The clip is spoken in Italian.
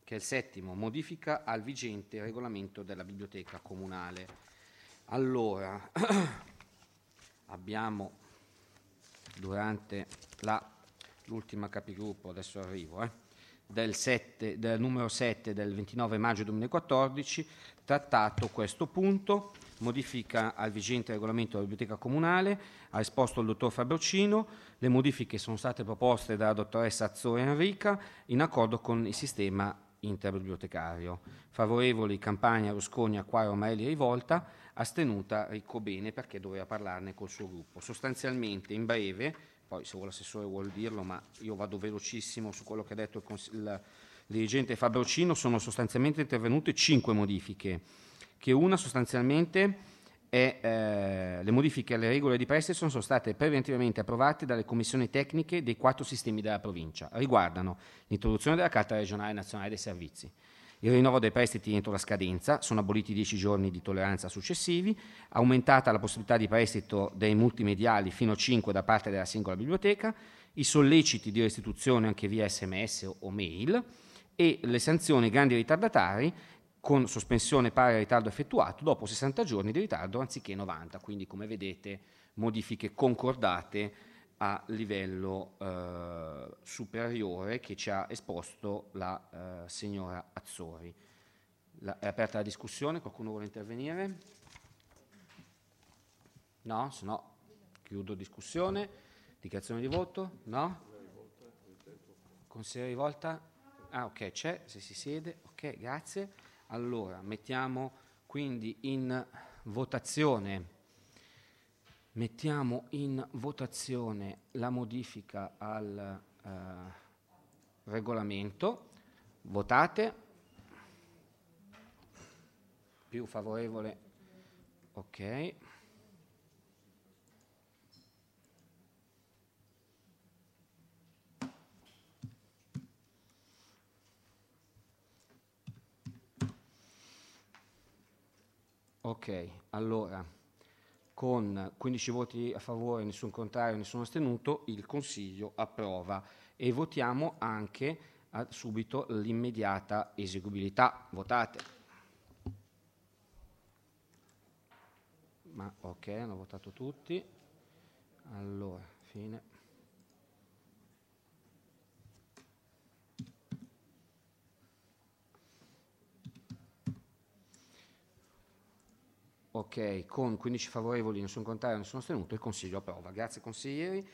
che è il settimo, modifica al vigente regolamento della biblioteca comunale. Allora, abbiamo durante l'ultima capigruppo, adesso arrivo, del numero 7 del 29 maggio 2014, trattato questo punto, modifica al vigente regolamento della biblioteca comunale, ha esposto il dottor Fabrocino, le modifiche sono state proposte dalla dottoressa Azzore Enrica in accordo con il sistema interbibliotecario. Favorevoli Campania, Rusconi, Acquario, Marelli, Rivolta, astenuta Ricco Bene perché doveva parlarne col suo gruppo. Sostanzialmente, in breve, poi se l'assessore vuol dirlo, ma io vado velocissimo su quello che ha detto il dirigente Fabrocino, sono sostanzialmente intervenute 5 modifiche, che una sostanzialmente è le modifiche alle regole di prestito sono state preventivamente approvate dalle commissioni tecniche dei 4 sistemi della provincia. Riguardano l'introduzione della Carta regionale nazionale dei servizi, il rinnovo dei prestiti entro la scadenza, sono aboliti 10 giorni di tolleranza successivi, aumentata la possibilità di prestito dei multimediali fino a 5 da parte della singola biblioteca, i solleciti di restituzione anche via SMS o mail e le sanzioni ai grandi ritardatari con sospensione pari al ritardo effettuato dopo 60 giorni di ritardo anziché 90, quindi come vedete modifiche concordate a livello superiore che ci ha esposto la signora Azzori. È aperta la discussione, qualcuno vuole intervenire? No? Se no chiudo discussione. Dichiarazione di voto? No? Consigliere Rivolta? Ah, ok, c'è, se si siede. Ok, grazie. Allora, mettiamo quindi in votazione la modifica al regolamento. Votate. Più favorevole. Ok. Ok, allora, con 15 voti a favore, nessun contrario, nessun astenuto, il Consiglio approva e votiamo anche subito l'immediata eseguibilità. Votate. Ma ok, hanno votato tutti. Allora, fine. Ok, con 15 favorevoli, nessun contrario, nessun astenuto, il Consiglio approva. Grazie consiglieri.